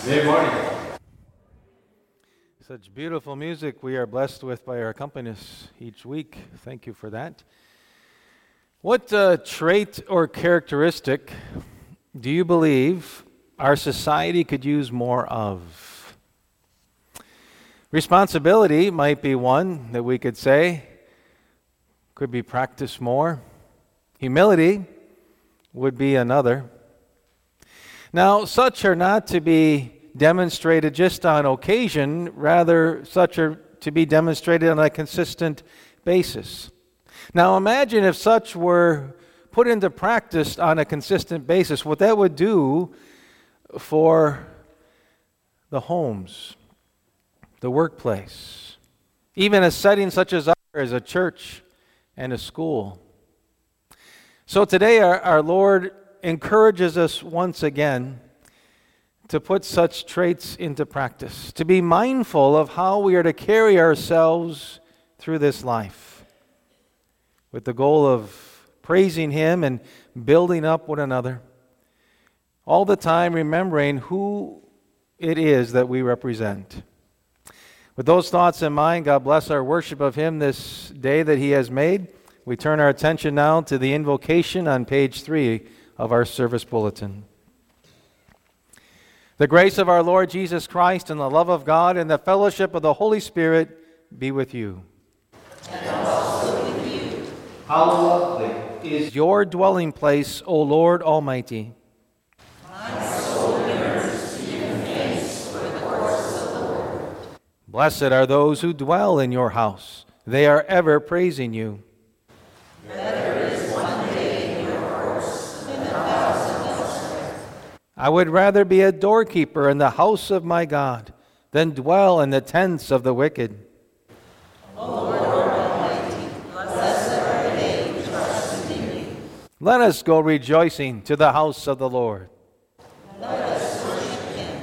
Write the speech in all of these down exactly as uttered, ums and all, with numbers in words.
Good morning. Such beautiful music we are blessed with by our accompanists each week. Thank you for that. What uh, trait or characteristic do you believe our society could use more of? Responsibility might be one that we could say could be practiced more. Humility would be another. Now, such are not to be demonstrated just on occasion, rather, such are to be demonstrated on a consistent basis. Now, imagine if such were put into practice on a consistent basis, what that would do for the homes, the workplace, even a setting such as ours, a church and a school. So today, our, our Lord encourages us once again to put such traits into practice, to be mindful of how we are to carry ourselves through this life, with the goal of praising Him and building up one another, all the time remembering who it is that we represent. With those thoughts in mind, God bless our worship of Him this day that He has made. We turn our attention now to the invocation on page three of our service bulletin. The grace of our Lord Jesus Christ and the love of God and the fellowship of the Holy Spirit be with you. And also with you. How lovely is your dwelling place, O Lord Almighty. My soul yearns to give thanks for the courts of the Lord. Blessed are those who dwell in your house. They are ever praising you. Better is one day in your courts than a thousand elsewhere. I would rather be a doorkeeper in the house of my God than dwell in the tents of the wicked. O Lord Almighty, blessed are they who trust in thee. Let us go rejoicing to the house of the Lord. Let us worship Him.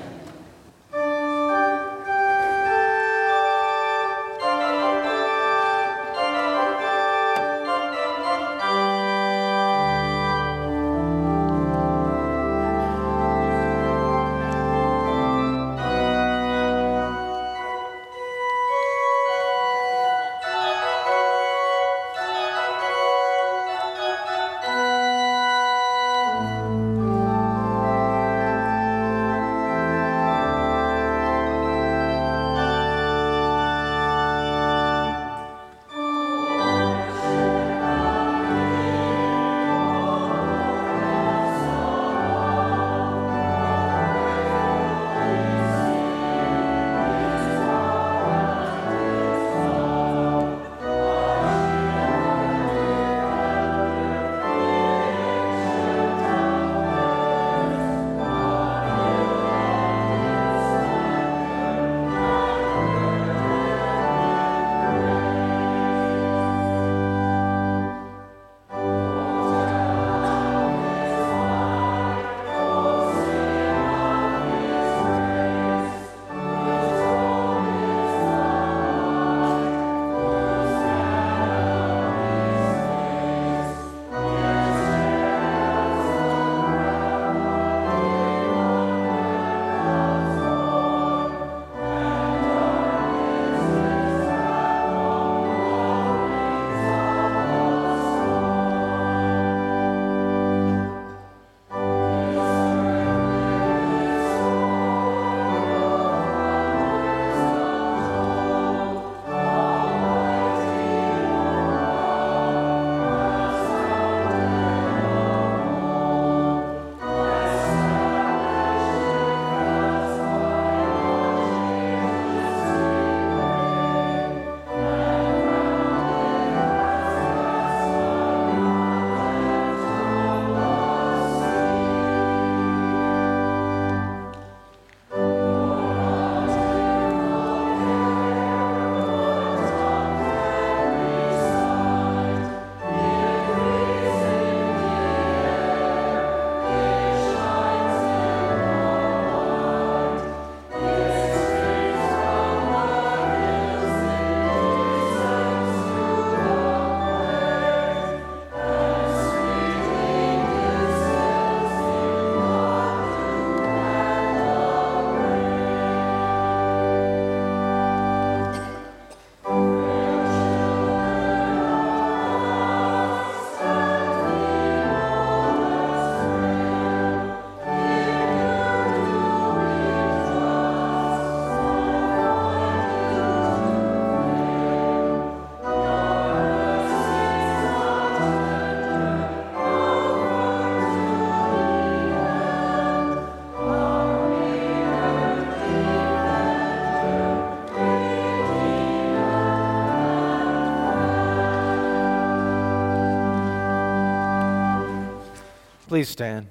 Please stand.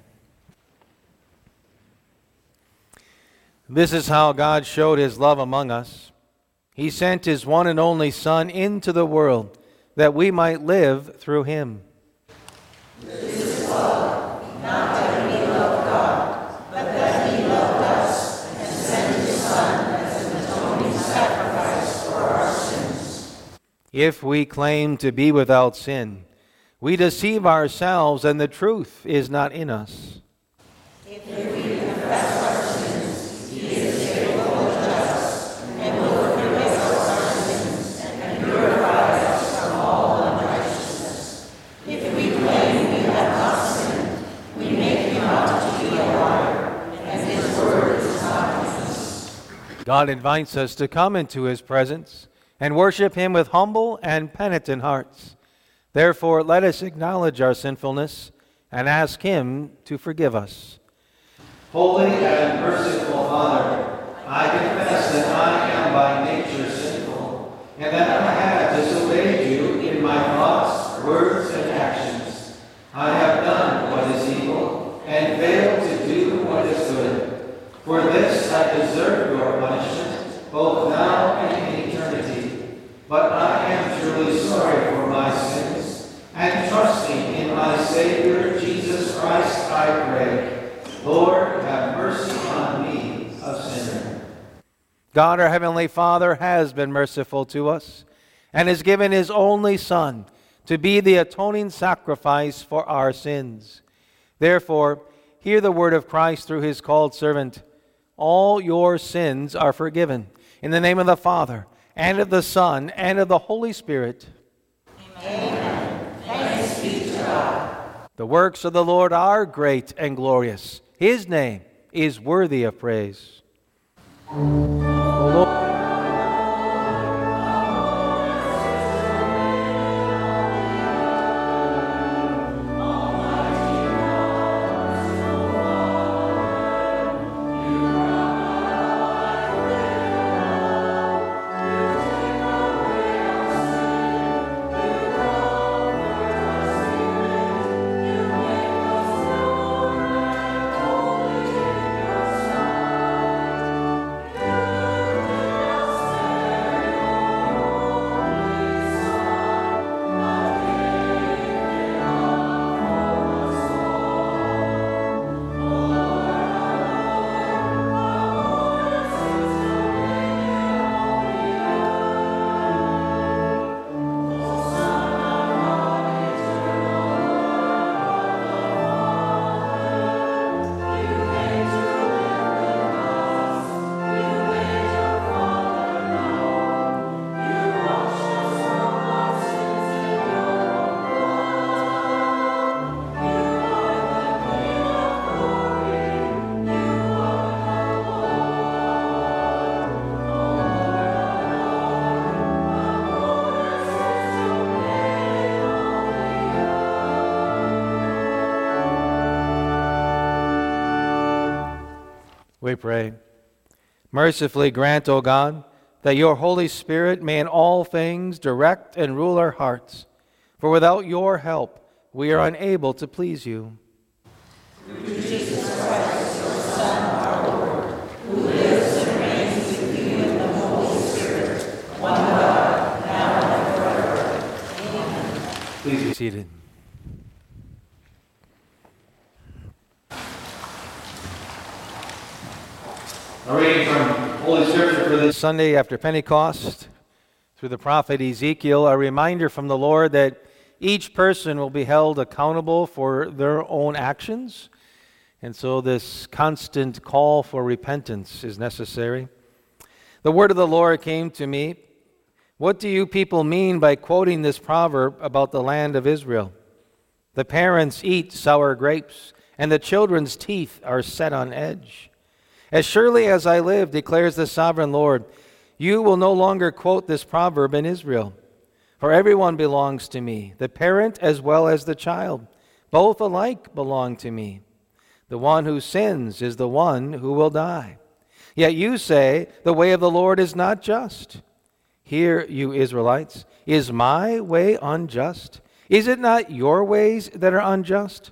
This is how God showed his love among us. He sent his one and only Son into the world that we might live through him. This is love, not that we loved God, but that he loved us and sent his Son as an atoning sacrifice for our sins. If we claim to be without sin, we deceive ourselves and the truth is not in us. If we confess our sins, he is faithful and just, and will forgive us our sins and purify us from all unrighteousness. If we claim we have not sinned, we make him out to be a liar, and his word is not in us. God invites us to come into his presence and worship him with humble and penitent hearts. Therefore, let us acknowledge our sinfulness and ask him to forgive us. Holy and merciful Father, I confess that I am by nature sinful, and that I have disobeyed you in my thoughts, words, and actions. I have done what is evil, and failed to do what is good. For this I deserve your punishment, both now and in eternity. But I am truly sorry for my sins, and trusting in my Savior, Jesus Christ, I pray. Lord, have mercy on me, a sinner. God, our Heavenly Father, has been merciful to us and has given his only Son to be the atoning sacrifice for our sins. Therefore, hear the word of Christ through his called servant. All your sins are forgiven. In the name of the Father, and of the Son, and of the Holy Spirit. Amen. Thanks be to God. The works of the Lord are great and glorious. His name is worthy of praise. O Lord, we pray. Mercifully grant, O God, that your Holy Spirit may in all things direct and rule our hearts. For without your help, we are unable to please you. Through Jesus Christ, your Son, our Lord, who lives and reigns with you in the Holy Spirit, one God, now and forever. Amen. Please be seated. A reading from Holy Scripture for this Sunday after Pentecost, through the prophet Ezekiel, a reminder from the Lord that each person will be held accountable for their own actions. And so this constant call for repentance is necessary. The word of the Lord came to me. What do you people mean by quoting this proverb about the land of Israel? The parents eat sour grapes, and the children's teeth are set on edge. As surely as I live, declares the sovereign Lord, you will no longer quote this proverb in Israel. For everyone belongs to me, the parent as well as the child. Both alike belong to me. The one who sins is the one who will die. Yet you say, the way of the Lord is not just. Hear, you Israelites, is my way unjust? Is it not your ways that are unjust?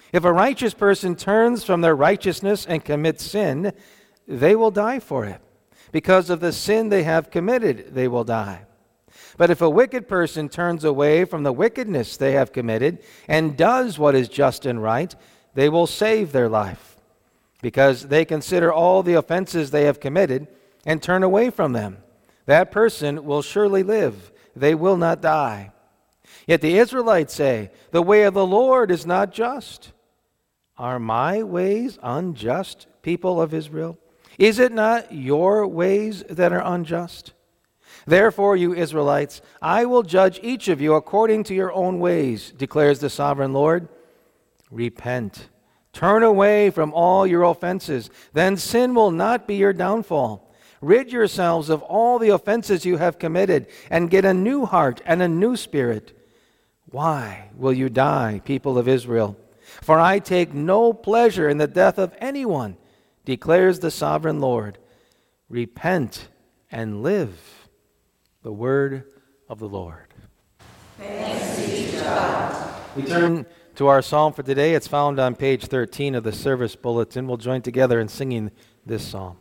If a righteous person turns from their righteousness and commits sin, they will die for it. Because of the sin they have committed, they will die. But if a wicked person turns away from the wickedness they have committed and does what is just and right, they will save their life. Because they consider all the offenses they have committed and turn away from them. That person will surely live. They will not die. Yet the Israelites say, the way of the Lord is not just. Are my ways unjust, people of Israel? Is it not your ways that are unjust? Therefore, you Israelites, I will judge each of you according to your own ways, declares the sovereign Lord. Repent. Turn away from all your offenses. Then sin will not be your downfall. Rid yourselves of all the offenses you have committed, and get a new heart and a new spirit. Why will you die, people of Israel? For I take no pleasure in the death of anyone, declares the sovereign Lord. Repent and live. The word of the Lord. Thanks be to God. We turn to our psalm for today. It's found on page thirteen of the service bulletin. We'll join together in singing this psalm.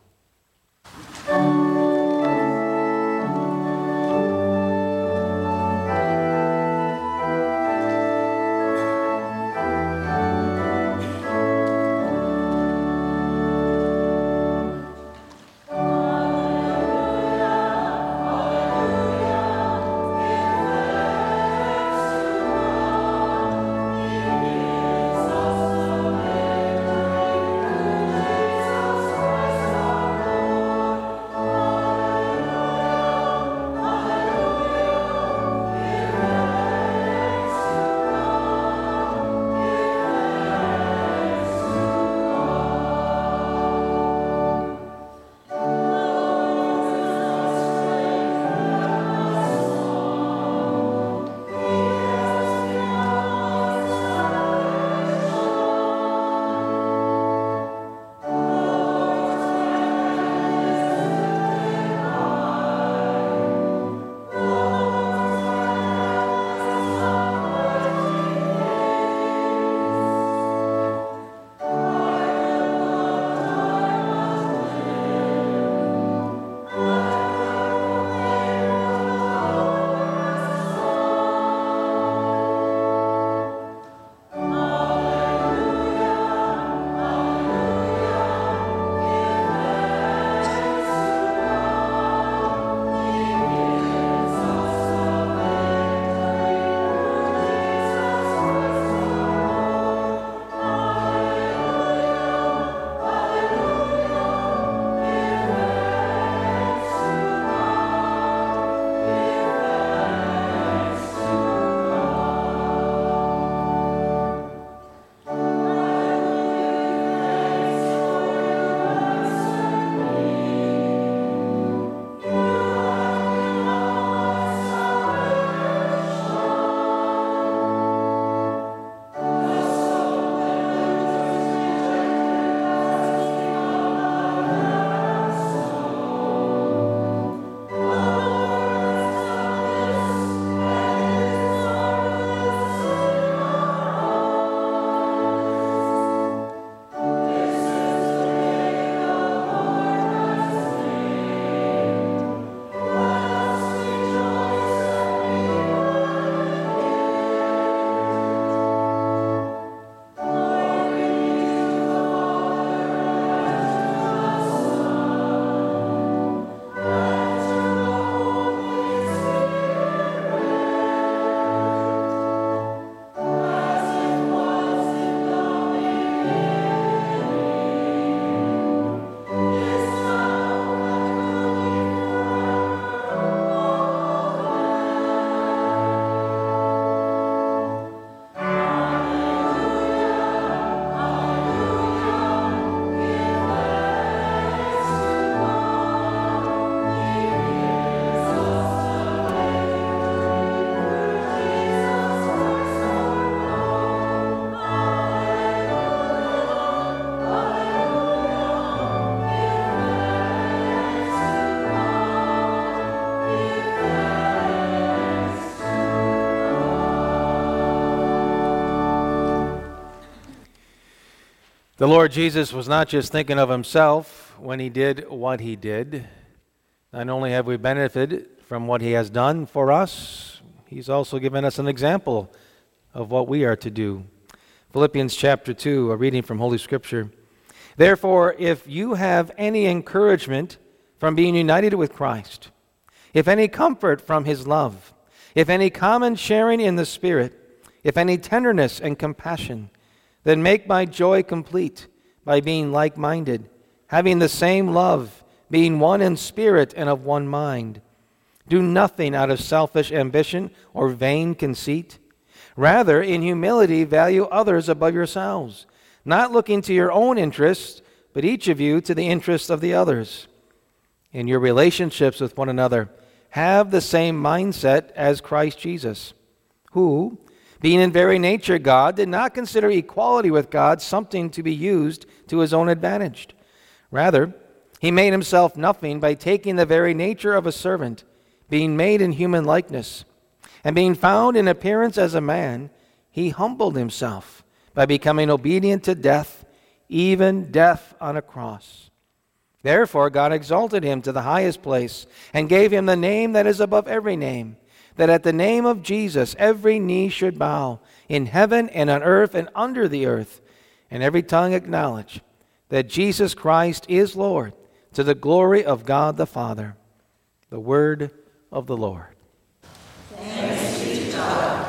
The Lord Jesus was not just thinking of himself when he did what he did. Not only have we benefited from what he has done for us, he's also given us an example of what we are to do. Philippians chapter two, a reading from Holy Scripture. Therefore, if you have any encouragement from being united with Christ, if any comfort from his love, if any common sharing in the Spirit, if any tenderness and compassion, then make my joy complete by being like-minded, having the same love, being one in spirit and of one mind. Do nothing out of selfish ambition or vain conceit. Rather, in humility, value others above yourselves, not looking to your own interests, but each of you to the interests of the others. In your relationships with one another, have the same mindset as Christ Jesus, who, being in very nature God, did not consider equality with God something to be used to his own advantage. Rather, he made himself nothing by taking the very nature of a servant, being made in human likeness. And being found in appearance as a man, he humbled himself by becoming obedient to death, even death on a cross. Therefore God exalted him to the highest place and gave him the name that is above every name, that at the name of Jesus every knee should bow, in heaven and on earth and under the earth, and every tongue acknowledge that Jesus Christ is Lord, to the glory of God the Father. The word of the Lord. Thanks be to God.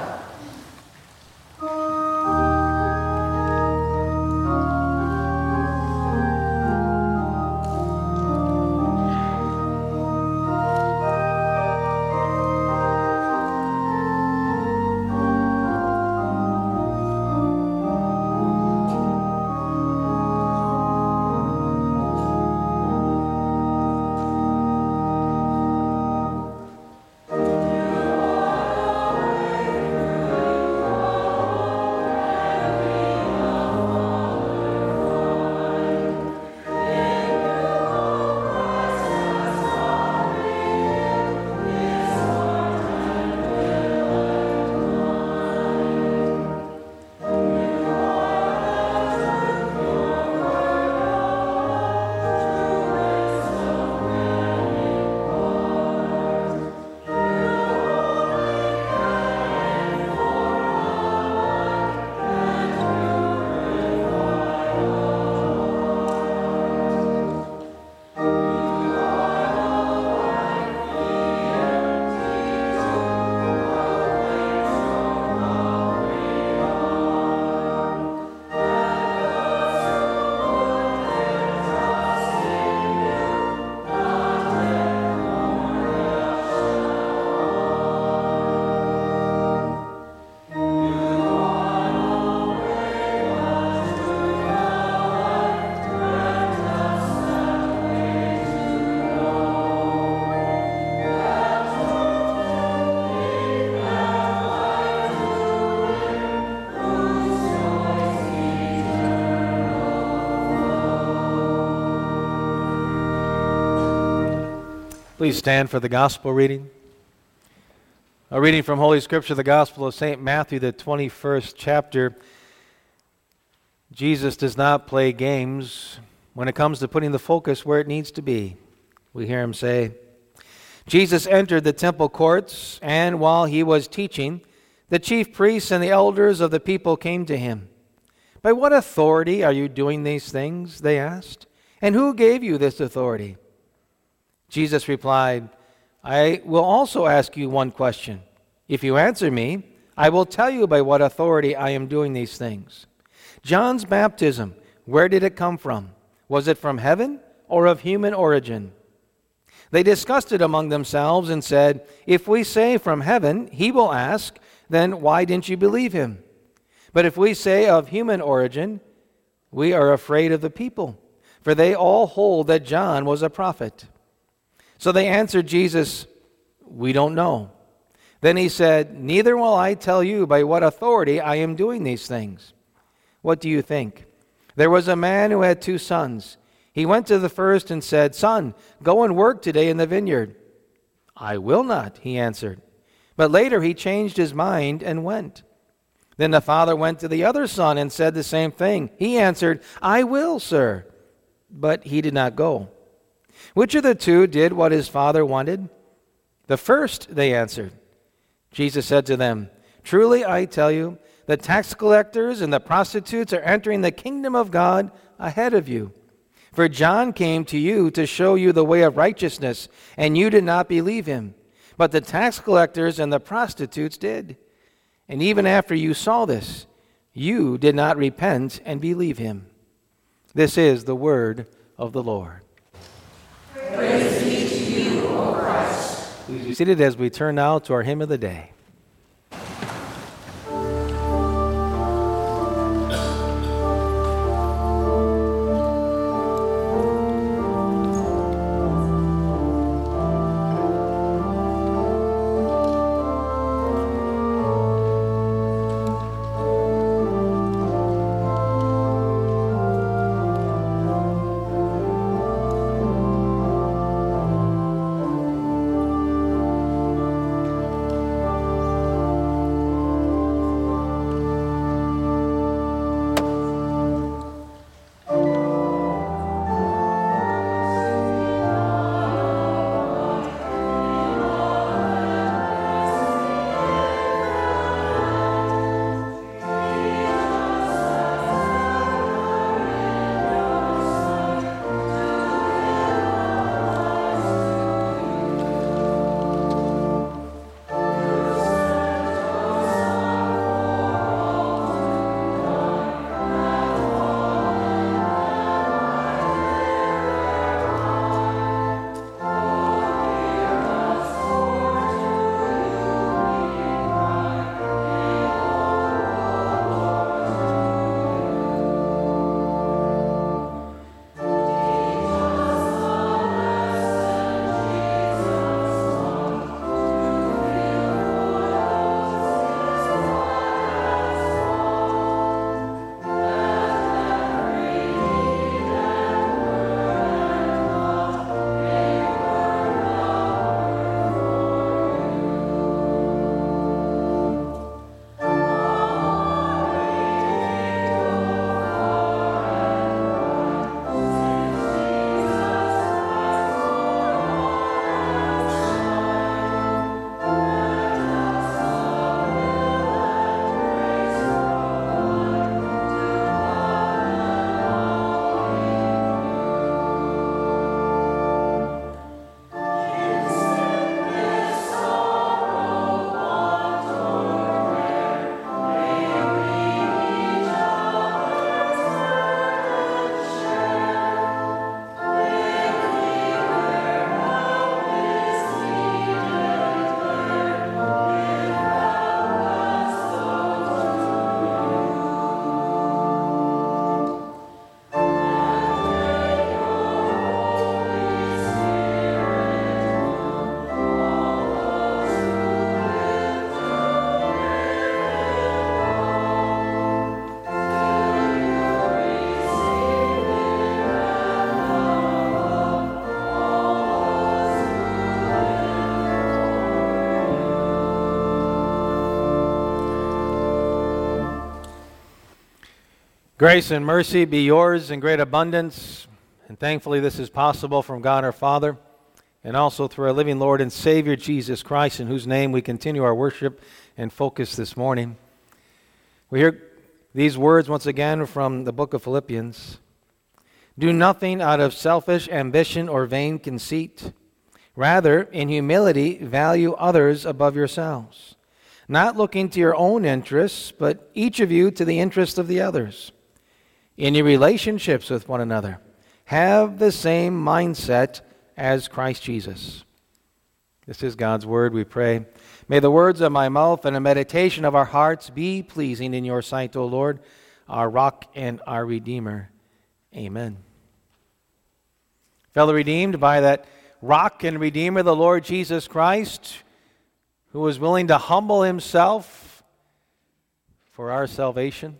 Please stand for the gospel reading. A reading from Holy Scripture, the Gospel of Saint Matthew, the twenty-first chapter. Jesus does not play games when it comes to putting the focus where it needs to be. We hear him say, Jesus entered the temple courts, and while he was teaching, the chief priests and the elders of the people came to him. By what authority are you doing these things? They asked. And who gave you this authority? Jesus replied, I will also ask you one question. If you answer me, I will tell you by what authority I am doing these things. John's baptism, where did it come from? Was it from heaven or of human origin? They discussed it among themselves and said, if we say from heaven, he will ask, then why didn't you believe him? But if we say of human origin, we are afraid of the people, for they all hold that John was a prophet. So they answered Jesus, we don't know. Then he said, neither will I tell you by what authority I am doing these things. What do you think? There was a man who had two sons. He went to the first and said, Son, go and work today in the vineyard. I will not, he answered. But later he changed his mind and went. Then the father went to the other son and said the same thing. He answered, I will, sir. But he did not go. Which of the two did what his father wanted? The first, they answered. Jesus said to them, Truly I tell you, the tax collectors and the prostitutes are entering the kingdom of God ahead of you. For John came to you to show you the way of righteousness, and you did not believe him. But the tax collectors and the prostitutes did. And even after you saw this, you did not repent and believe him. This is the word of the Lord. Praise be to you, O Christ. Please be seated as we turn now to our hymn of the day. Grace and mercy be yours in great abundance, and thankfully this is possible from God our Father, and also through our living Lord and Savior Jesus Christ, in whose name we continue our worship and focus this morning. We hear these words once again from the book of Philippians. Do nothing out of selfish ambition or vain conceit. Rather, in humility, value others above yourselves, not looking to your own interests, but each of you to the interest of the others. In your relationships with one another, have the same mindset as Christ Jesus. This is God's word, we pray. May the words of my mouth and the meditation of our hearts be pleasing in your sight, O Lord, our rock and our Redeemer. Amen. Fellow redeemed by that rock and Redeemer, the Lord Jesus Christ, who was willing to humble himself for our salvation.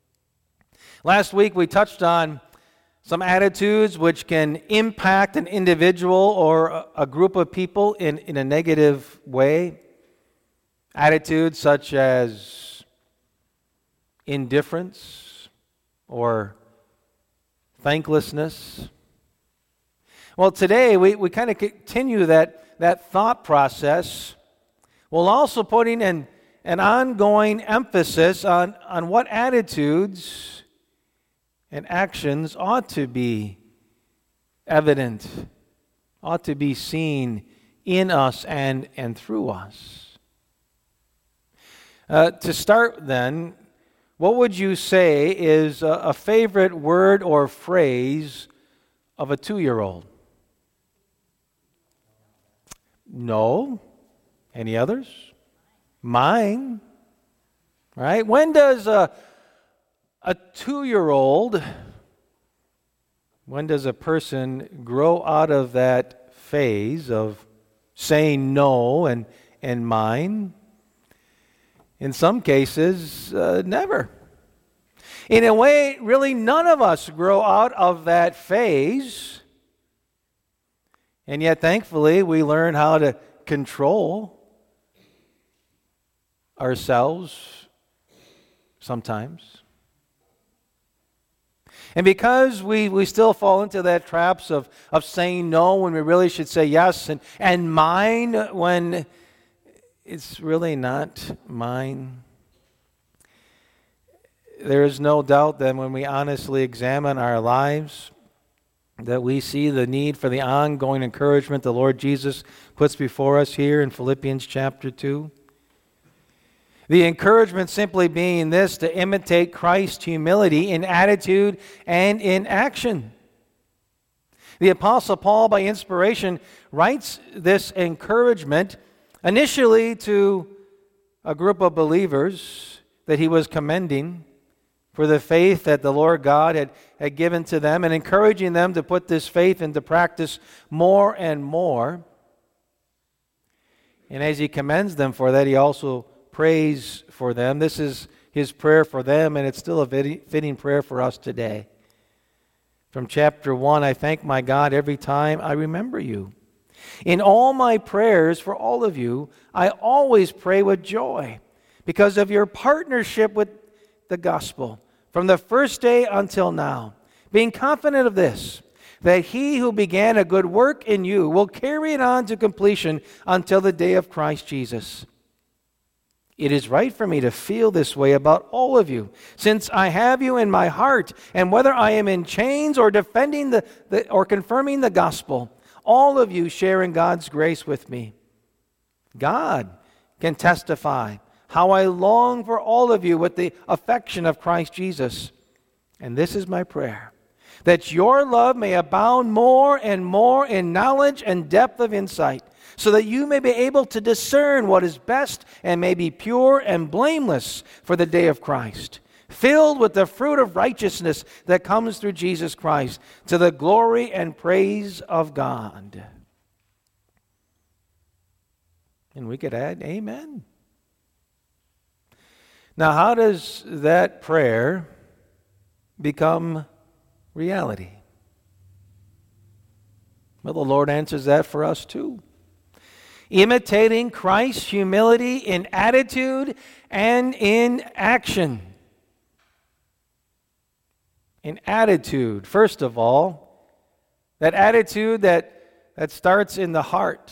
Last week we touched on some attitudes which can impact an individual or a group of people in, in a negative way. Attitudes such as indifference or thanklessness? Well, today we, we kind of continue that, that thought process while also putting an, an ongoing emphasis on, on what attitudes and actions ought to be evident, ought to be seen in us and, and through us. Uh, to start then, what would you say is a, a favorite word or phrase of a two-year-old? No. Any others? Mine. Right? When does a, a two-year-old, when does a person grow out of that phase of saying no and, and mine? In some cases, uh, never. In a way, really none of us grow out of that phase. And yet, thankfully, we learn how to control ourselves sometimes. And because we, we still fall into that traps of, of saying no when we really should say yes, and, and mine when it's really not mine. There is no doubt that when we honestly examine our lives, that we see the need for the ongoing encouragement the Lord Jesus puts before us here in Philippians chapter two. The encouragement simply being this: to imitate Christ's humility in attitude and in action. The Apostle Paul, by inspiration, writes this encouragement initially to a group of believers that he was commending for the faith that the Lord God had, had given to them, and encouraging them to put this faith into practice more and more. And as he commends them for that, he also prays for them. This is his prayer for them, and it's still a fitting prayer for us today. From chapter one, I thank my God every time I remember you. In all my prayers for all of you, I always pray with joy because of your partnership with the gospel from the first day until now, being confident of this, that he who began a good work in you will carry it on to completion until the day of Christ Jesus. It is right for me to feel this way about all of you, since I have you in my heart, and whether I am in chains or defending the, the or confirming the gospel, all of you share in God's grace with me. God can testify how I long for all of you with the affection of Christ Jesus. And this is my prayer, that your love may abound more and more in knowledge and depth of insight, so that you may be able to discern what is best and may be pure and blameless for the day of Christ, filled with the fruit of righteousness that comes through Jesus Christ, to the glory and praise of God. And we could add, amen. Now, how does that prayer become reality? Well, the Lord answers that for us too. Imitating Christ's humility in attitude and in action. In attitude, first of all, that attitude that, that starts in the heart.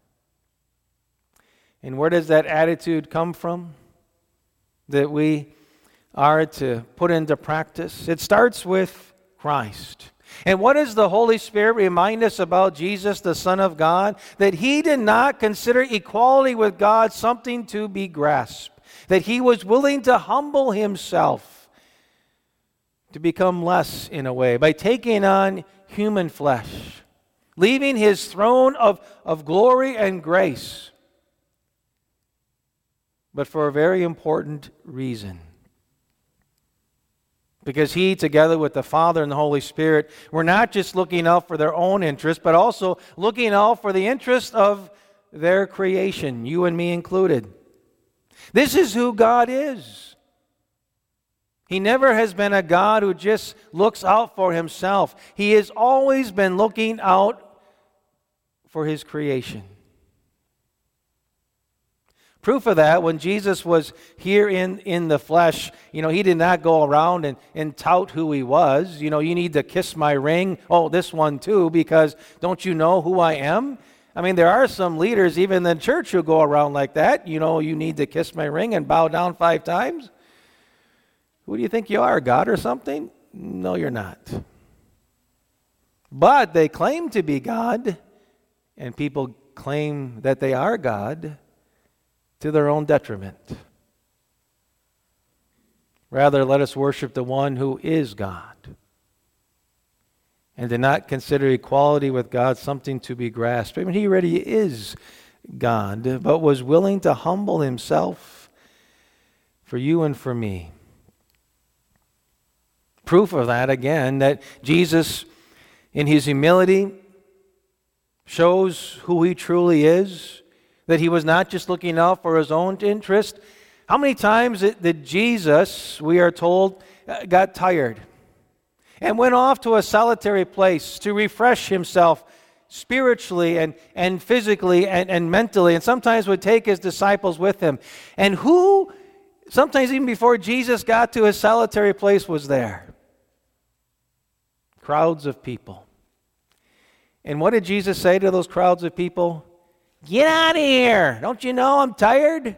And where does that attitude come from that we are to put into practice? It starts with Christ. And what does the Holy Spirit remind us about Jesus, the Son of God? That he did not consider equality with God something to be grasped. That he was willing to humble himself, to become less in a way, by taking on human flesh, leaving his throne of, of glory and grace, but for a very important reason. Because he, together with the Father and the Holy Spirit, were not just looking out for their own interest, but also looking out for the interest of their creation, you and me included. This is who God is. He never has been a God who just looks out for himself. He has always been looking out for his creation. Proof of that, when Jesus was here in, in the flesh, you know, he did not go around and, and tout who he was. You know, you need to kiss my ring. Oh, this one too, because don't you know who I am? I mean, there are some leaders, even in the church, who go around like that. You know, you need to kiss my ring and bow down five times. Who do you think you are, God or something? No, you're not. But they claim to be God, and people claim that they are God to their own detriment. Rather, let us worship the one who is God, and do not consider equality with God something to be grasped. I mean, he already is God, but was willing to humble himself for you and for me. Proof of that, again, that Jesus, in his humility, shows who he truly is, that he was not just looking out for his own interest. How many times did Jesus, we are told, got tired and went off to a solitary place to refresh himself spiritually and, and physically and, and mentally, and sometimes would take his disciples with him? And who, sometimes even before Jesus got to his solitary place, was there? Crowds of people. And what did Jesus say to those crowds of people? Get out of here. Don't you know I'm tired?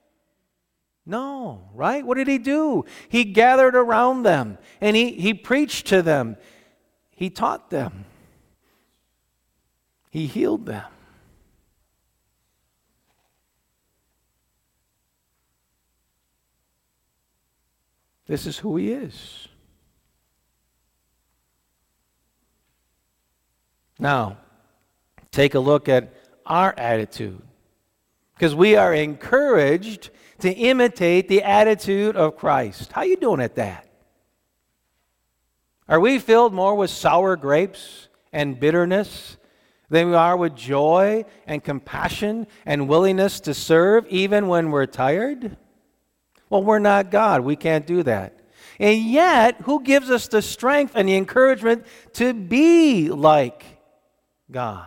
No, right? What did he do? He gathered around them and he, he preached to them. He taught them. He healed them. This is who he is. Now, take a look at our attitude, because we are encouraged to imitate the attitude of Christ. How are you doing at that? Are we filled more with sour grapes and bitterness than we are with joy and compassion and willingness to serve even when we're tired? Well, we're not God. We can't do that. And yet, who gives us the strength and the encouragement to be like God?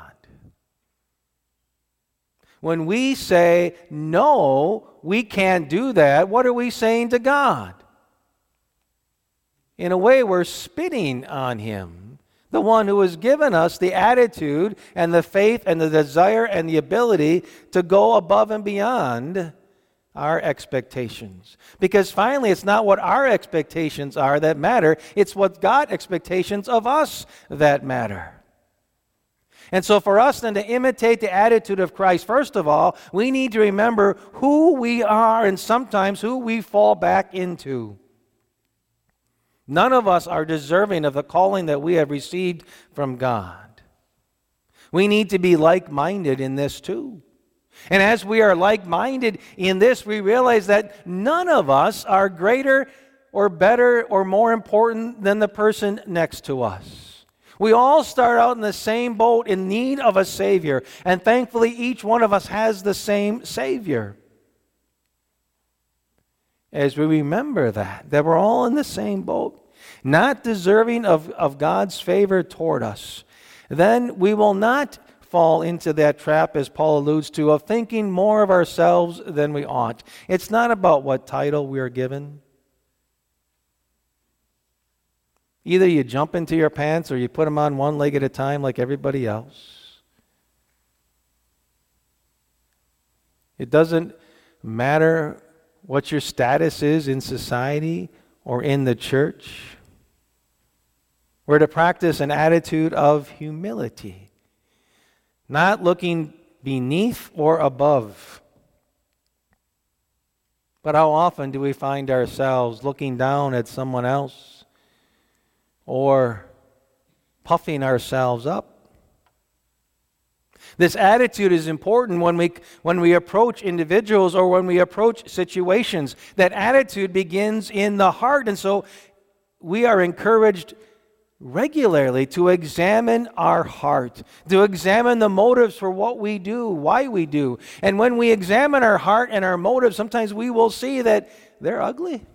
When we say, no, we can't do that, what are we saying to God? In a way, we're spitting on him, the one who has given us the attitude and the faith and the desire and the ability to go above and beyond our expectations. Because finally, it's not what our expectations are that matter, it's what God's expectations of us that matter. And so for us then to imitate the attitude of Christ, first of all, we need to remember who we are and sometimes who we fall back into. None of us are deserving of the calling that we have received from God. We need to be like-minded in this too. And as we are like-minded in this, we realize that none of us are greater or better or more important than the person next to us. We all start out in the same boat in need of a Savior. And thankfully, each one of us has the same Savior. As we remember that, that we're all in the same boat, not deserving of, of God's favor toward us, then we will not fall into that trap, as Paul alludes to, of thinking more of ourselves than we ought. It's not about what title we are given. Either you jump into your pants or you put them on one leg at a time like everybody else. It doesn't matter what your status is in society or in the church. We're to practice an attitude of humility, not looking beneath or above. But how often do we find ourselves looking down at someone else or puffing ourselves up? This attitude is important when we when we approach individuals or when we approach situations. That attitude begins in the heart, and so we are encouraged regularly to examine our heart, to examine the motives for what we do, why we do. And when we examine our heart and our motives, sometimes we will see that they're ugly.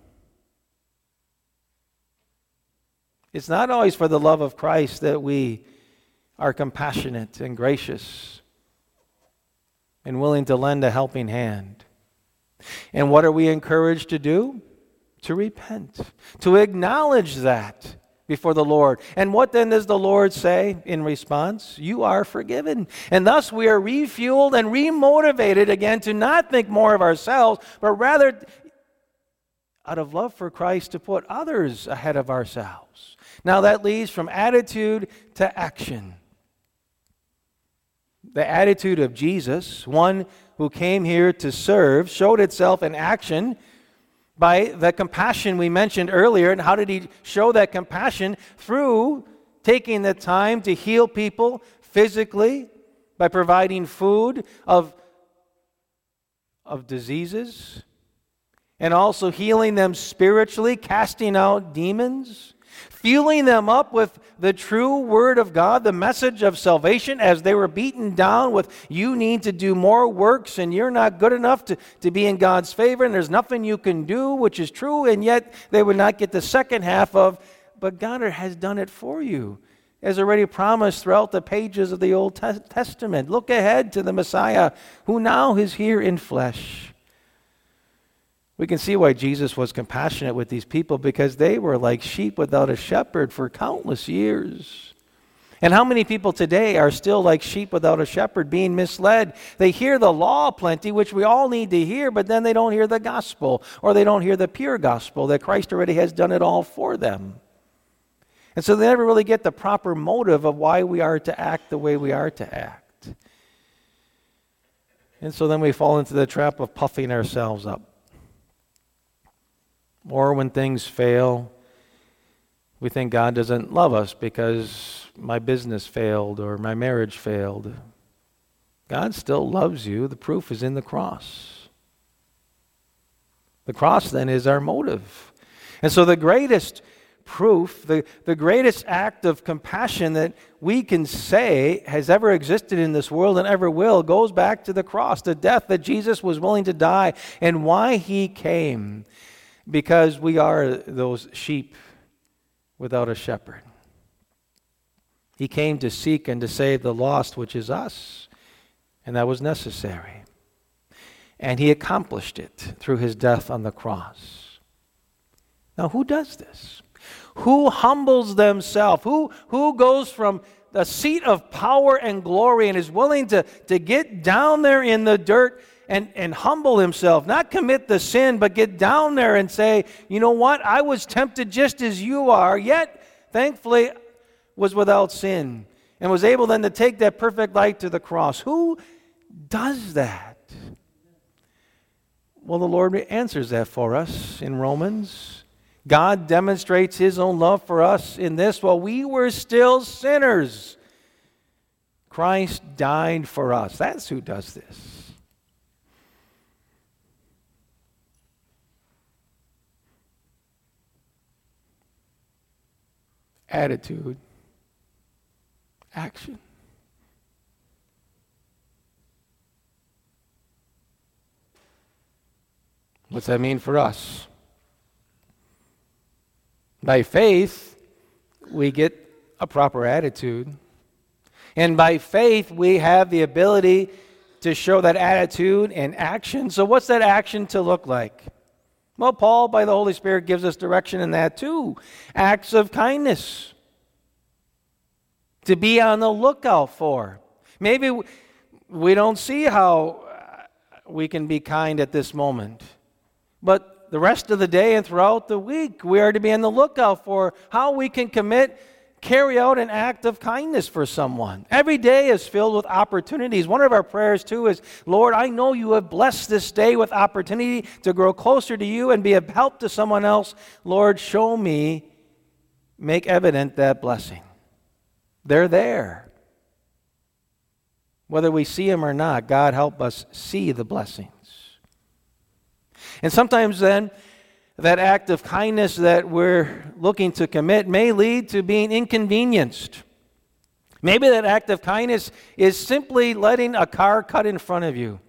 It's not always for the love of Christ that we are compassionate and gracious and willing to lend a helping hand. And what are we encouraged to do? To repent, to acknowledge that before the Lord. And what then does the Lord say in response? You are forgiven. And thus we are refueled and remotivated again to not think more of ourselves, but rather, out of love for Christ, to put others ahead of ourselves. Now that leads from attitude to action. The attitude of Jesus, one who came here to serve, showed itself in action by the compassion we mentioned earlier. And how did he show that compassion? Through taking the time to heal people physically, by providing food of, of diseases, and also healing them spiritually, casting out demons, fueling them up with the true word of God, the message of salvation, as they were beaten down with, you need to do more works and you're not good enough to, to be in God's favor and there's nothing you can do, which is true, and yet they would not get the second half of, but God has done it for you, as already promised throughout the pages of the Old Testament. Look ahead to the Messiah, who now is here in flesh. We can see why Jesus was compassionate with these people, because they were like sheep without a shepherd for countless years. And how many people today are still like sheep without a shepherd, being misled? They hear the law plenty, which we all need to hear, but then they don't hear the gospel, or they don't hear the pure gospel, that Christ already has done it all for them. And so they never really get the proper motive of why we are to act the way we are to act. And so then we fall into the trap of puffing ourselves up. Or when things fail, we think God doesn't love us because my business failed or my marriage failed. God still loves you. The proof is in the cross. The cross then is our motive. And so the greatest proof, the, the greatest act of compassion that we can say has ever existed in this world and ever will, goes back to the cross, the death that Jesus was willing to die, and why he came. Because we are those sheep without a shepherd. He came to seek and to save the lost, which is us. And that was necessary. And he accomplished it through his death on the cross. Now, who does this? Who humbles themselves? Who, who goes from the seat of power and glory and is willing to, to get down there in the dirt And, and humble himself, not commit the sin, but get down there and say, you know what, I was tempted just as you are, yet thankfully was without sin, and was able then to take that perfect light to the cross. Who does that? Well, the Lord answers that for us in Romans. God demonstrates his own love for us in this: while we were still sinners, Christ died for us. That's who does this. Attitude, action. What's that mean for us? By faith, we get a proper attitude. And by faith, we have the ability to show that attitude in action. So what's that action to look like? Well, Paul, by the Holy Spirit, gives us direction in that too. Acts of kindness to be on the lookout for. Maybe we don't see how we can be kind at this moment, but the rest of the day and throughout the week, we are to be on the lookout for how we can commit, carry out an act of kindness for someone. Every day is filled with opportunities. One of our prayers too is, Lord, I know you have blessed this day with opportunity to grow closer to you and be of help to someone else. Lord, show me, make evident that blessing. They're there. Whether we see them or not, God help us see the blessings. And sometimes then, that act of kindness that we're looking to commit may lead to being inconvenienced. Maybe that act of kindness is simply letting a car cut in front of you.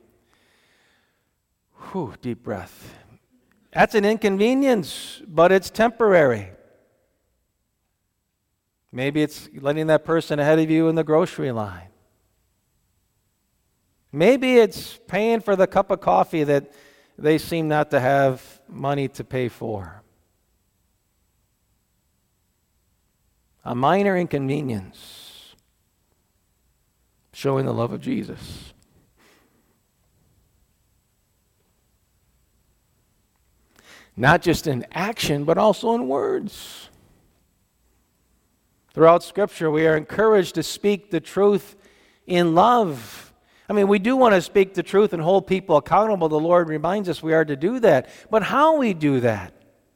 Whew, deep breath. That's an inconvenience, but it's temporary. Maybe it's letting that person ahead of you in the grocery line. Maybe it's paying for the cup of coffee that they seem not to have money to pay for. A minor inconvenience, showing the love of Jesus. Not just in action, but also in words. Throughout Scripture, we are encouraged to speak the truth in love. I mean, we do want to speak the truth and hold people accountable. The Lord reminds us we are to do that. But how we do that?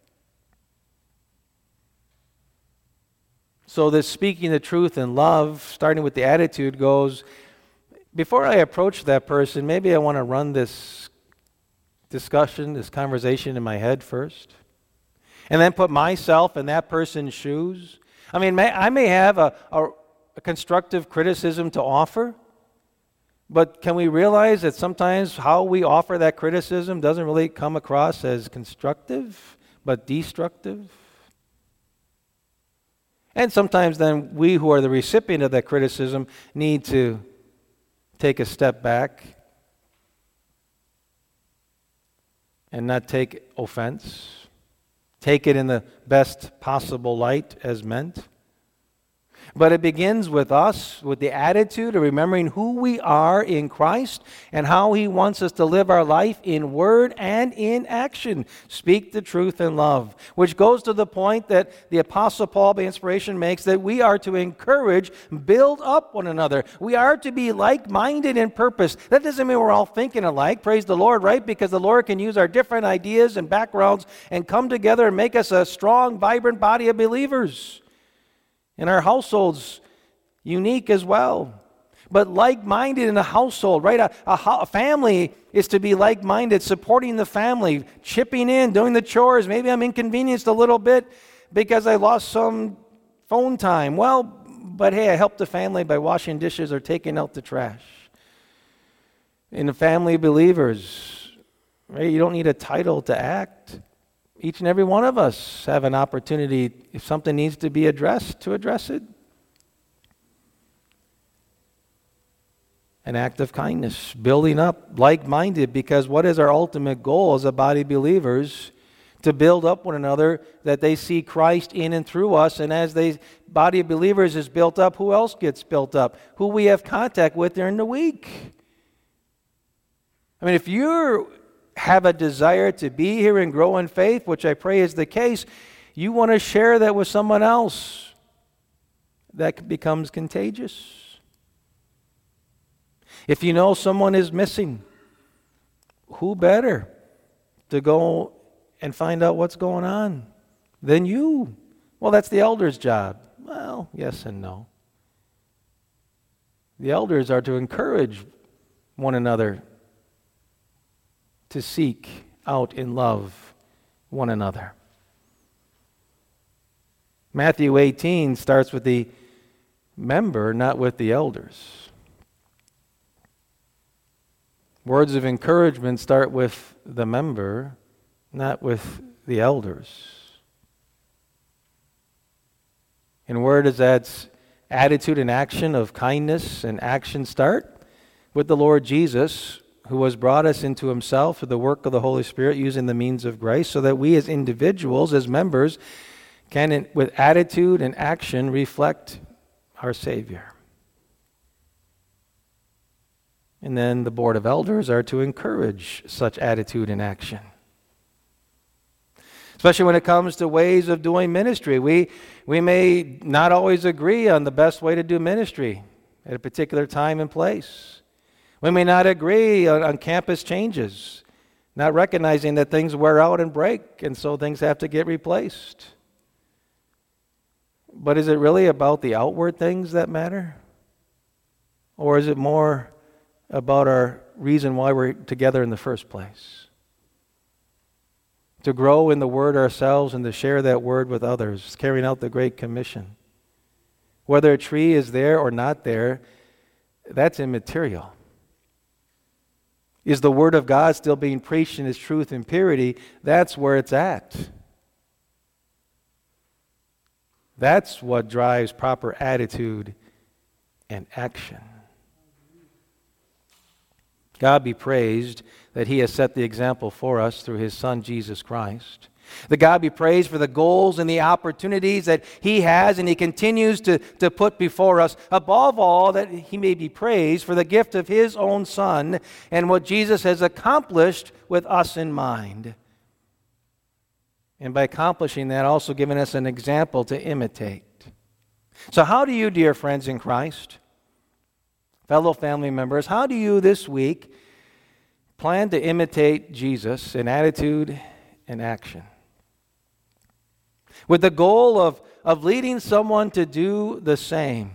So this speaking the truth in love, starting with the attitude, goes, before I approach that person, maybe I want to run this discussion, this conversation in my head first, and then put myself in that person's shoes. I mean, may, I may have a, a, a constructive criticism to offer, but can we realize that sometimes how we offer that criticism doesn't really come across as constructive, but destructive? And sometimes then we who are the recipient of that criticism need to take a step back and not take offense. Take it in the best possible light as meant. But it begins with us, with the attitude of remembering who we are in Christ and how He wants us to live our life in word and in action. Speak the truth in love, which goes to the point that the Apostle Paul, by inspiration, makes that we are to encourage, build up one another. We are to be like-minded in purpose. That doesn't mean we're all thinking alike, praise the Lord, right? Because the Lord can use our different ideas and backgrounds and come together and make us a strong, vibrant body of believers. And our households unique as well. But like-minded in a household, right? A, a, a family is to be like-minded, supporting the family, chipping in, doing the chores. Maybe I'm inconvenienced a little bit because I lost some phone time. Well, but hey, I helped the family by washing dishes or taking out the trash. In the family of believers, right? You don't need a title to act. Each and every one of us have an opportunity, if something needs to be addressed, to address it. An act of kindness, building up, like-minded, because what is our ultimate goal as a body of believers? To build up one another, that they see Christ in and through us, and as the body of believers is built up, who else gets built up? Who we have contact with during the week. I mean, if you're have a desire to be here and grow in faith, which I pray is the case, you want to share that with someone else. That becomes contagious. If you know someone is missing, who better to go and find out what's going on than you? Well, that's the elder's job. Well, yes and no. The elders are to encourage one another to seek out in love one another. Matthew eighteen starts with the member, not with the elders. Words of encouragement start with the member, not with the elders. And where does that attitude and action of kindness and action start? With the Lord Jesus, who has brought us into Himself through the work of the Holy Spirit using the means of grace, so that we as individuals, as members, can, with attitude and action, reflect our Savior. And then the Board of Elders are to encourage such attitude and action. Especially when it comes to ways of doing ministry. We, we may not always agree on the best way to do ministry at a particular time and place. We may not agree on, on campus changes, not recognizing that things wear out and break, and so things have to get replaced. But is it really about the outward things that matter? Or is it more about our reason why we're together in the first place? To grow in the Word ourselves and to share that Word with others, carrying out the Great Commission. Whether a tree is there or not there, that's immaterial. Is the Word of God still being preached in its truth and purity? That's where it's at. That's what drives proper attitude and action. God be praised that He has set the example for us through His Son, Jesus Christ. That God be praised for the goals and the opportunities that He has and He continues to, to put before us. Above all, that He may be praised for the gift of His own Son and what Jesus has accomplished with us in mind. And by accomplishing that, also giving us an example to imitate. So how do you, dear friends in Christ, fellow family members, how do you this week plan to imitate Jesus in attitude and action? With the goal of, of leading someone to do the same.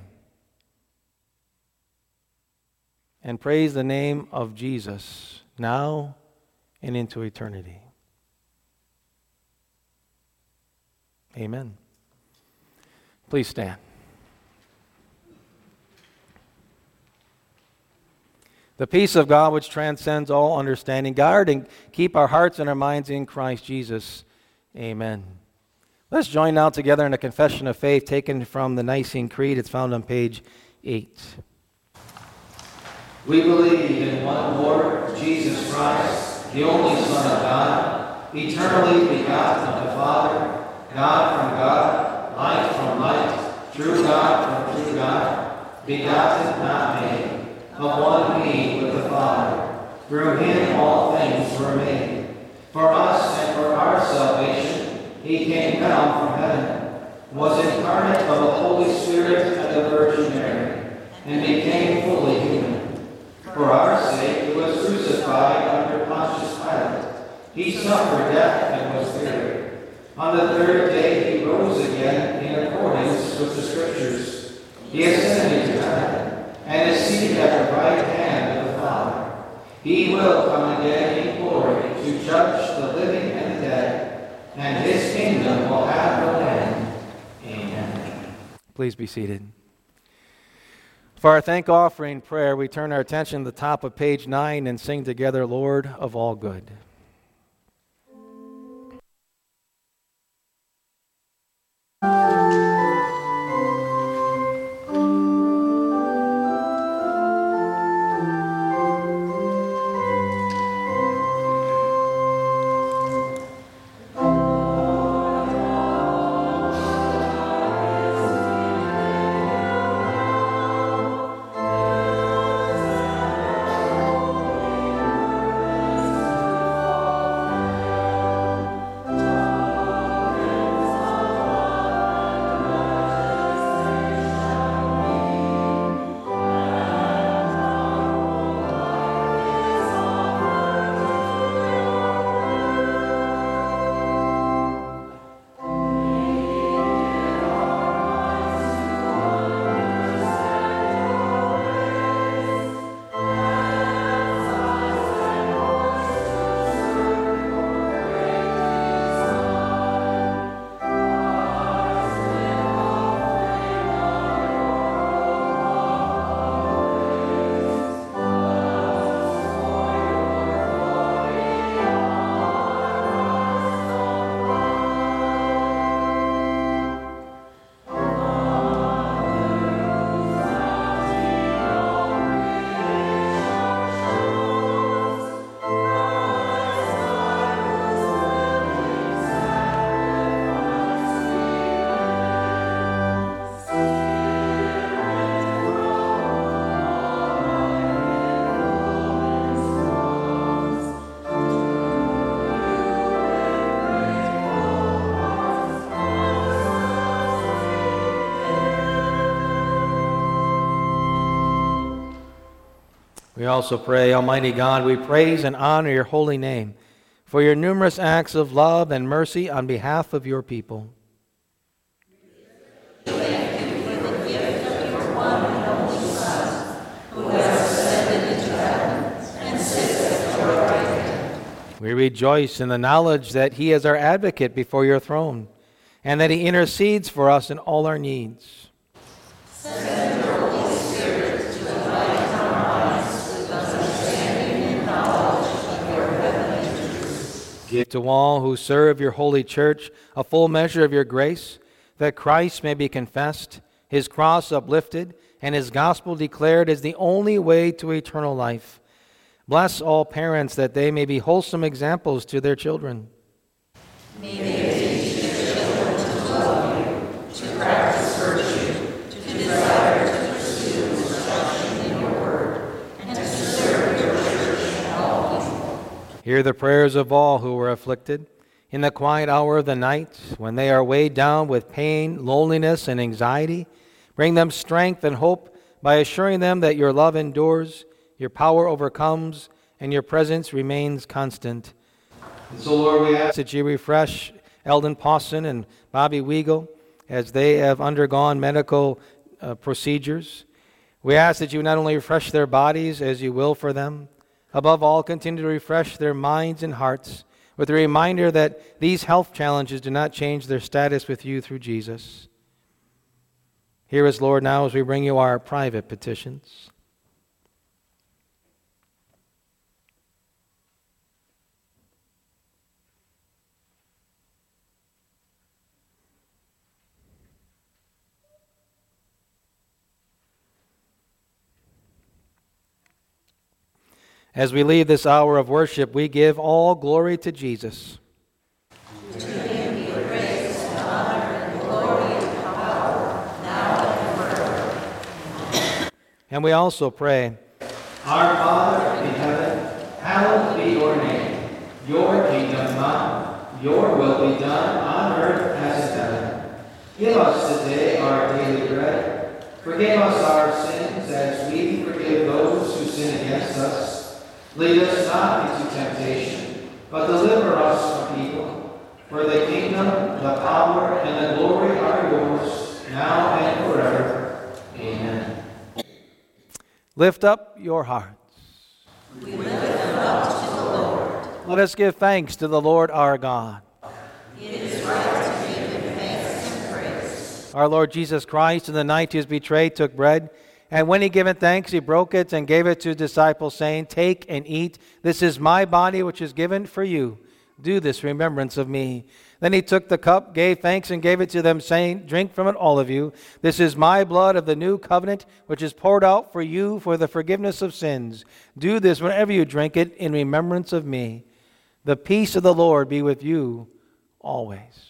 And praise the name of Jesus now and into eternity. Amen. Please stand. The peace of God which transcends all understanding, guard and keep our hearts and our minds in Christ Jesus. Amen. Let's join now together in a confession of faith taken from the Nicene Creed. It's found on page eight. We believe in one Lord, Jesus Christ, the only Son of God, eternally begotten of the Father, God from God, light from light, true God from true God, begotten, not made, of one being with the Father. Through Him all things were made. For us and for our salvation, He came down from heaven, was incarnate of the Holy Spirit and the Virgin Mary, and became fully human. For our sake He was crucified under Pontius Pilate. He suffered death and was buried. On the third day He rose again in accordance with the Scriptures. He ascended to heaven, and is seated at the right hand of the Father. He will come again in glory to judge the living and the dead, and His kingdom will have no end. Amen. Please be seated. For our thank offering prayer, we turn our attention to the top of page nine and sing together, Lord of all good. We also pray, Almighty God, we praise and honor your holy name for your numerous acts of love and mercy on behalf of your people. We rejoice in the knowledge that He is our advocate before your throne, and that He intercedes for us in all our needs. Send your Holy Spirit to enlighten our minds with understanding and knowledge of your heavenly truths. Give to all who serve your holy church a full measure of your grace, that Christ may be confessed, His cross uplifted, and His gospel declared as the only way to eternal life. Bless all parents that they may be wholesome examples to their children. May they teach their children to love you, to practice virtue, to desire to pursue instruction in your word, and to serve your church and all people. Hear the prayers of all who are afflicted in the quiet hour of the night, when they are weighed down with pain, loneliness, and anxiety. Bring them strength and hope by assuring them that your love endures, your power overcomes, and your presence remains constant. And so, Lord, we ask That you refresh Eldon Pawson and Bobby Weigel as they have undergone medical uh, procedures. We ask that you not only refresh their bodies as you will for them, above all, continue to refresh their minds and hearts with a reminder that these health challenges do not change their status with you through Jesus. Hear us, Lord, now as we bring you our private petitions. As we leave this hour of worship, we give all glory to Jesus. To him be praise and honor and glory and power, now and forever. And we also pray, Our Father in heaven, hallowed be your name. Your kingdom come, your will be done on earth as in heaven. Give us today our daily bread. Forgive us our sins as we forgive those who sin against us. Lead us not into temptation, but deliver us from evil. For the kingdom, the power, and the glory are yours, now and forever. Amen. lift up your hearts. We lift them up to the Lord. Let us give thanks to the Lord our God. It is right to give him thanks and praise. Our Lord Jesus Christ, in the night he was betrayed, took bread, and when he given thanks, he broke it and gave it to his disciples, saying, "Take and eat. This is my body, which is given for you. Do this in remembrance of me." Then he took the cup, gave thanks, and gave it to them, saying, "Drink from it, all of you. This is my blood of the new covenant, which is poured out for you for the forgiveness of sins. Do this whenever you drink it in remembrance of me." The peace of the Lord be with you always.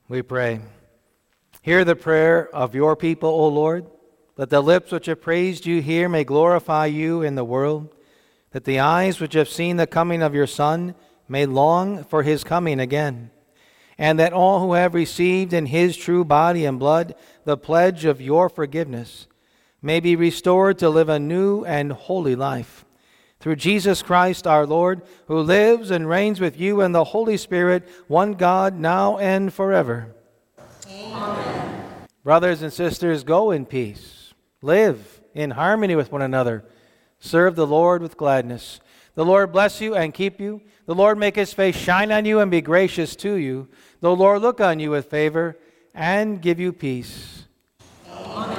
We pray. Hear the prayer of your people, O Lord, that the lips which have praised you here may glorify you in the world, that the eyes which have seen the coming of your Son may long for his coming again, and that all who have received in his true body and blood the pledge of your forgiveness may be restored to live a new and holy life. Through Jesus Christ our Lord, who lives and reigns with you and the Holy Spirit, one God, now and forever. Amen. Brothers and sisters, go in peace. Live in harmony with one another. Serve the Lord with gladness. The Lord bless you and keep you. The Lord make his face shine on you and be gracious to you. The Lord look on you with favor and give you peace. Amen.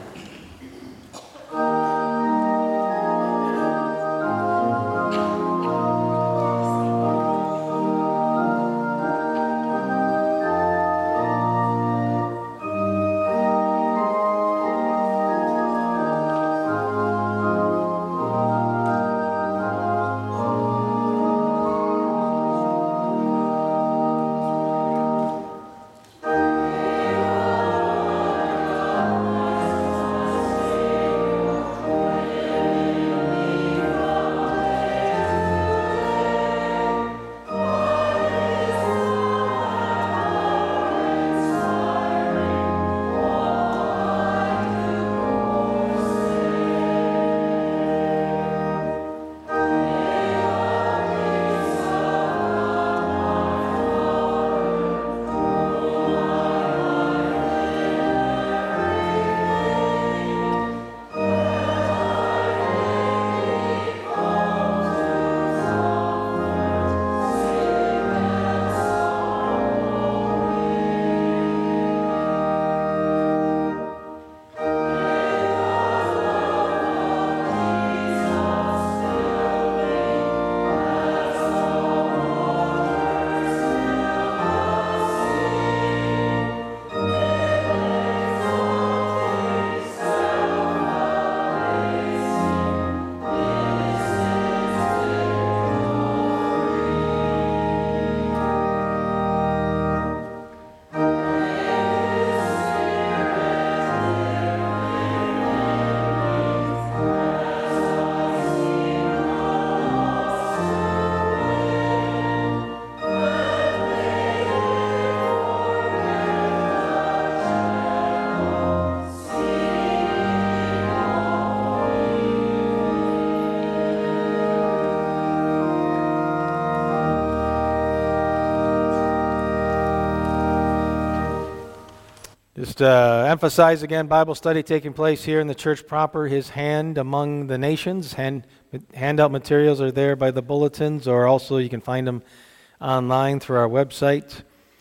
Just uh, emphasize again, Bible study taking place here in the church proper, His Hand Among the Nations. Hand, handout materials are there by the bulletins, or also you can find them online through our website.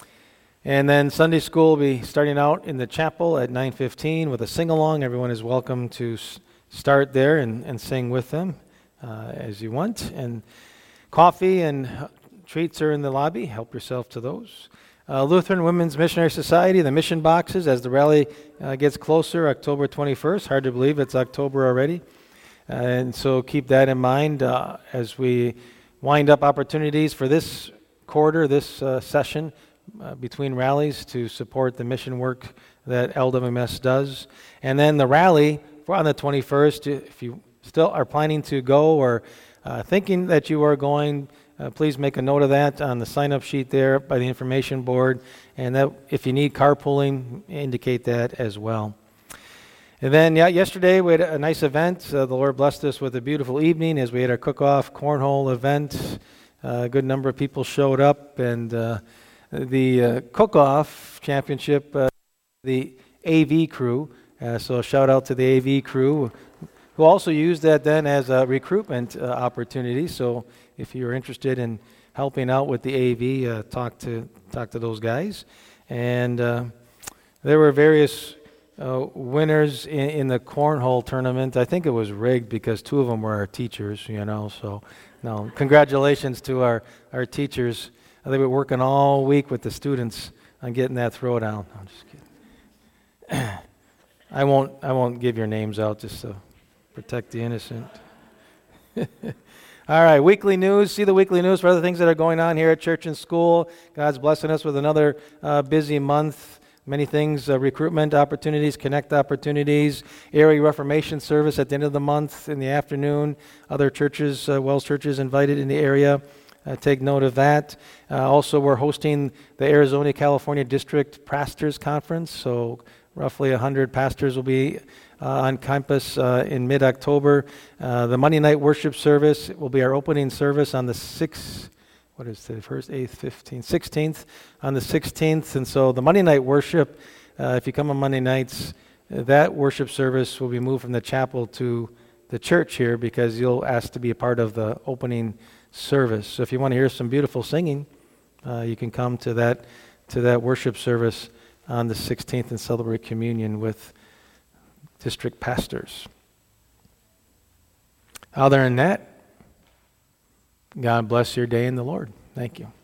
And then Sunday school will be starting out in the chapel at nine fifteen with a sing-along. Everyone is welcome to s- start there and, and sing with them uh, as you want. And coffee and treats are in the lobby. Help yourself to those. Uh, Lutheran Women's Missionary Society, the mission boxes, as the rally uh, gets closer, October twenty-first. Hard to believe it's October already. Uh, and so keep that in mind uh, as we wind up opportunities for this quarter, this uh, session uh, between rallies to support the mission work that L W M S does. And then the rally for on the twenty-first, if you still are planning to go or uh, thinking that you are going, Uh, please make a note of that on the sign-up sheet there by the information board, and that if you need carpooling, indicate that as well. And then, yeah, yesterday we had a nice event. Uh, the Lord blessed us with a beautiful evening as we had our cook-off cornhole event. Uh, a good number of people showed up, and uh, the uh, cook-off championship, uh, the A V crew. Uh, so shout out to the A V crew, who also used that then as a recruitment uh, opportunity. So if you're interested in helping out with the A V, uh, talk to talk to those guys. And uh, there were various uh, winners in, in the cornhole tournament. I think it was rigged because two of them were our teachers, you know. So, no, congratulations to our, our teachers. They were working all week with the students on getting that throwdown. I'm just kidding. I won't I won't give your names out just to protect the innocent. All right, weekly news. See the weekly news for other things that are going on here at church and school. God's blessing us with another uh, busy month. Many things, uh, recruitment opportunities, connect opportunities, area Reformation service at the end of the month in the afternoon. Other churches, uh, Wells churches invited in the area. Uh, take note of that. Uh, also, we're hosting the Arizona, California District Pastors Conference. So roughly one hundred pastors will be uh, on campus uh, in mid-October. Uh, the Monday night worship service will be our opening service on the sixth. What is the first, eighth, fifteenth, sixteenth, on the sixteenth. And so the Monday night worship, uh, if you come on Monday nights, uh, that worship service will be moved from the chapel to the church here because you'll ask to be a part of the opening service. So if you want to hear some beautiful singing, uh, you can come to that to that worship service on the sixteenth and celebrate communion with district pastors. Other than that, God bless your day in the Lord. Thank you.